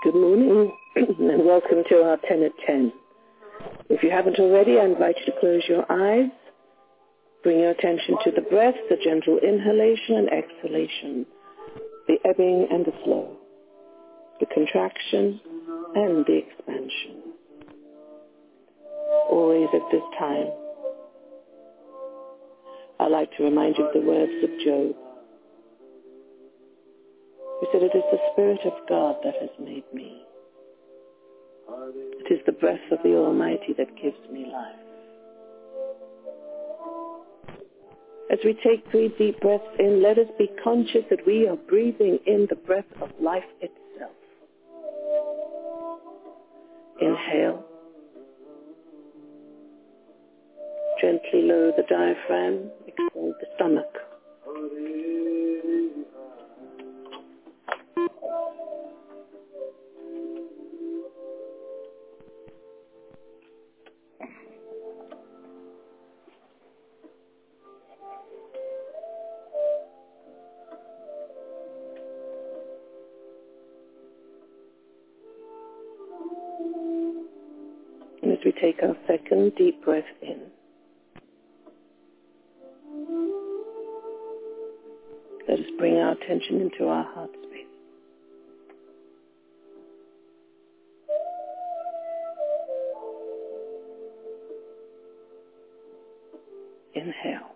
Good morning and welcome to our 10 at 10. If you haven't already, I invite you to close your eyes. Bring your attention to the breath, the gentle inhalation and exhalation, the ebbing and the flow, the contraction and the expansion. Always at this time, I like to remind you of the words of Job. He said, "It is the Spirit of God that has made me. It is the breath of the Almighty that gives me life." As we take 3 deep breaths in, let us be conscious that we are breathing in the breath of life itself. Inhale. Gently lower the diaphragm, expand the stomach. And as we take our second deep breath in, let us bring our attention into our heart space. Inhale.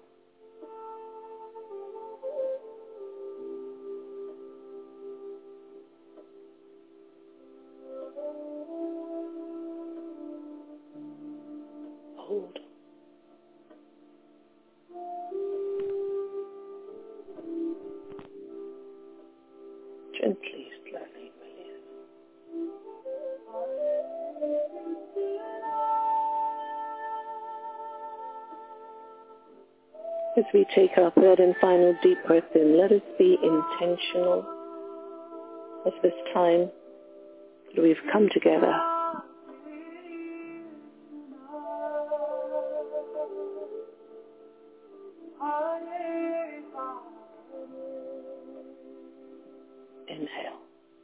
Hold. Gently, slowly release. As we take our third and final deep breath in, let us be intentional of this time that we've come together. Inhale.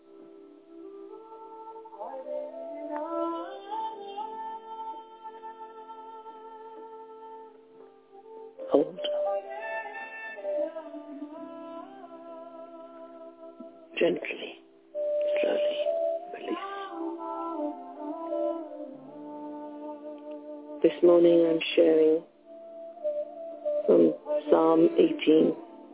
Hold. Gently, slowly release. This morning I'm sharing from Psalm 18.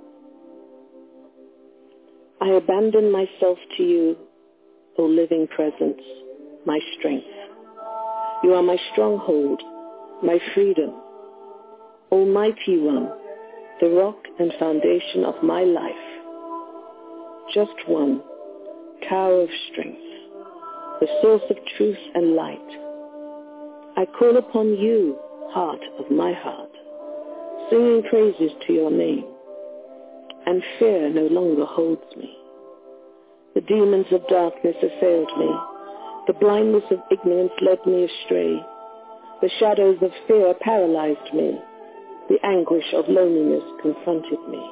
I abandon myself to you, O living presence, my strength. You are my stronghold, my freedom. Almighty One, the rock and foundation of my life. Just one, tower of strength, the source of truth and light. I call upon you, heart of my heart, singing praises to your name, and fear no longer holds me. The demons of darkness assailed me. The blindness of ignorance led me astray. The shadows of fear paralyzed me. The anguish of loneliness confronted me.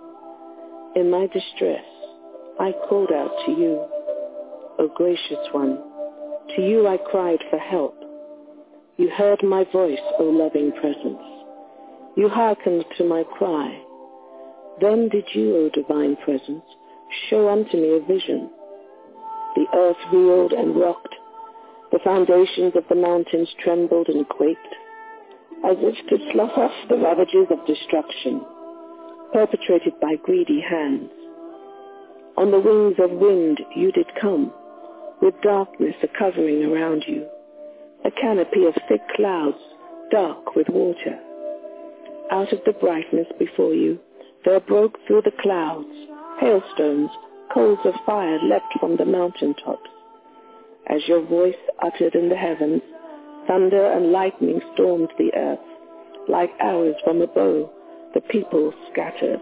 In my distress, I called out to you, O gracious one. To you I cried for help. You heard my voice, O loving presence. You hearkened to my cry. Then did you, O divine presence, show unto me a vision. The earth reeled and rocked. The foundations of the mountains trembled and quaked, as if to slough off the ravages of destruction, perpetrated by greedy hands. On the wings of wind you did come, with darkness a covering around you, a canopy of thick clouds, dark with water. Out of the brightness before you, there broke through the clouds, hailstones, coals of fire leapt from the mountain tops. As your voice uttered in the heavens, thunder and lightning stormed the earth. Like arrows from a bow, the people scattered.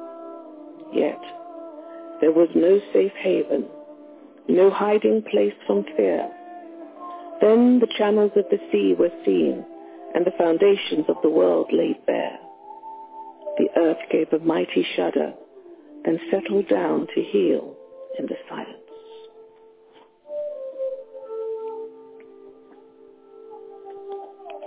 Yet there was no safe haven, no hiding place from fear. Then the channels of the sea were seen, and the foundations of the world laid bare. The earth gave a mighty shudder, then settled down to heal in the silence.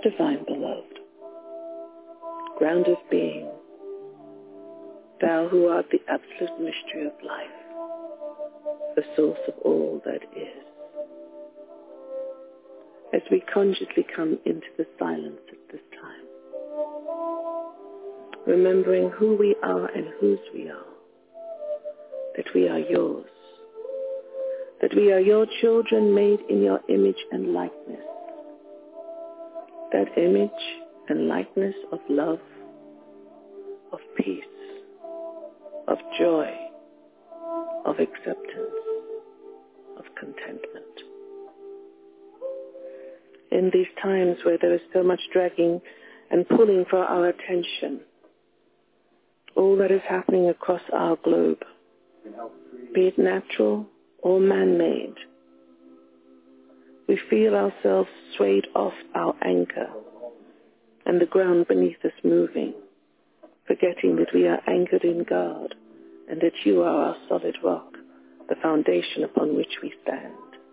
Divine Beloved, ground of being, thou who art the absolute mystery of life, the source of all that is. As we consciously come into the silence at this time, remembering who we are and whose we are, that we are yours, that we are your children made in your image and likeness, that image and likeness of love, of peace, of joy, of acceptance, of contentment. In these times where there is so much dragging and pulling for our attention, all that is happening across our globe, be it natural or man-made, we feel ourselves swayed off our anchor and the ground beneath us moving, forgetting that we are anchored in God and that you are our solid rock, the foundation upon which we stand.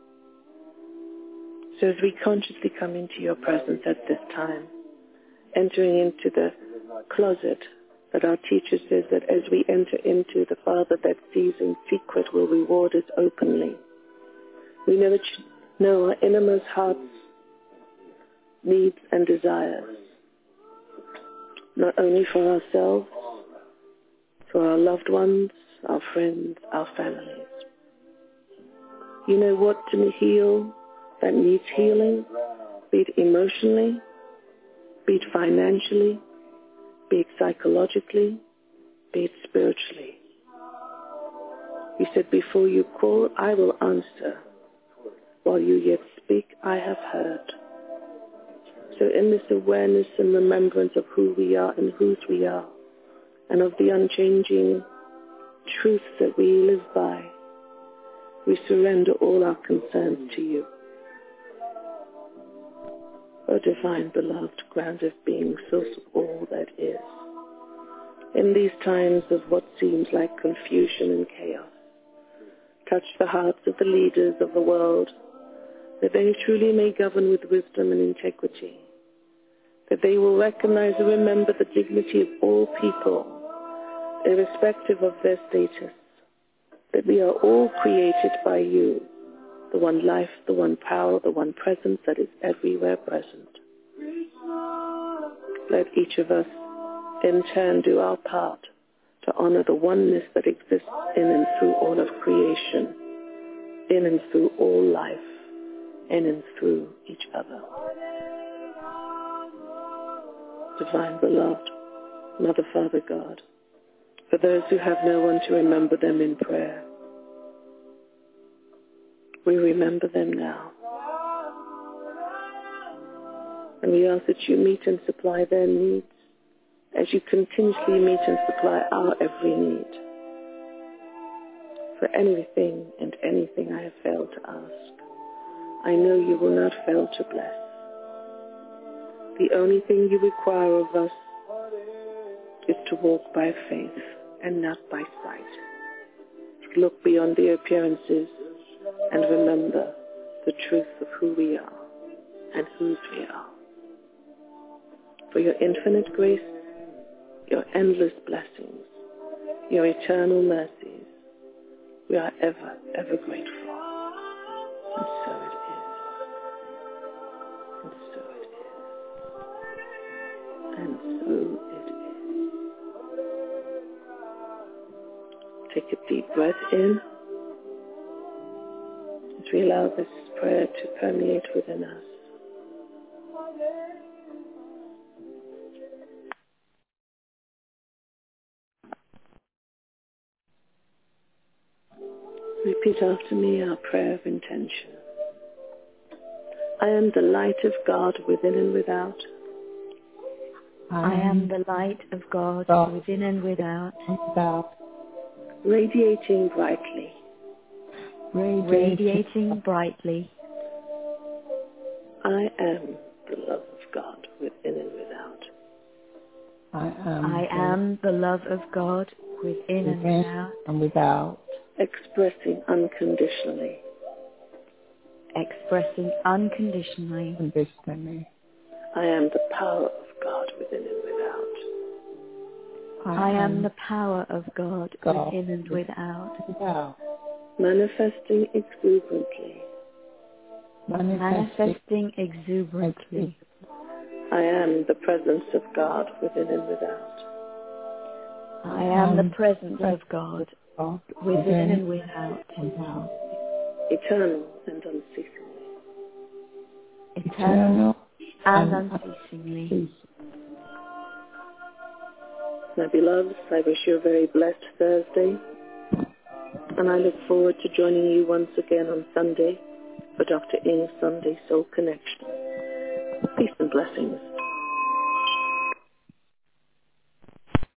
So as we consciously come into your presence at this time, entering into the closet that our teacher says that as we enter into, the Father that sees in secret will reward us openly. We know that you know our innermost hearts, needs and desires, not only for ourselves, for our loved ones, our friends, our families. You know what to heal that needs healing, be it emotionally, be it financially, be it psychologically, be it spiritually. You said, before you call, I will answer. While you yet speak, I have heard. So in this awareness and remembrance of who we are and whose we are, and of the unchanging truths that we live by, we surrender all our concerns to you. O Divine Beloved, ground of being, source of all that is. In these times of what seems like confusion and chaos, touch the hearts of the leaders of the world, that they truly may govern with wisdom and integrity, that they will recognize and remember the dignity of all people, irrespective of their status, that we are all created by you, the one life, the one power, the one presence that is everywhere present. Let each of us in turn do our part to honor the oneness that exists in and through all of creation, in and through all life, in and through each other. Divine Beloved, Mother, Father, God, for those who have no one to remember them in prayer, we remember them now. And we ask that you meet and supply their needs as you continuously meet and supply our every need. For anything and anything I have failed to ask, I know you will not fail to bless. The only thing you require of us is to walk by faith and not by sight. To look beyond the appearances and remember the truth of who we are and whose we are. For your infinite grace, your endless blessings, your eternal mercies, we are ever, ever grateful. And so it is. And so it is. And so it is. Take a deep breath in as we allow this prayer to permeate within us. Repeat after me our prayer of intention. I am the light of God within and without. I am the light of God within and without. Radiating brightly. Radiating brightly. I am the love of God within and without. I am the love of God within and without. Expressing unconditionally. Expressing unconditionally. I am the power of God within and without. I am the power of God within and without. Manifesting exuberantly. Manifesting exuberantly. I am the presence of God within and without. I am the presence of God within and without. Eternal and unceasingly. Eternal and unceasingly. My beloveds, I wish you a very blessed Thursday, and I look forward to joining you once again on Sunday for Dr. Ing's Sunday Soul Connection. Peace and blessings.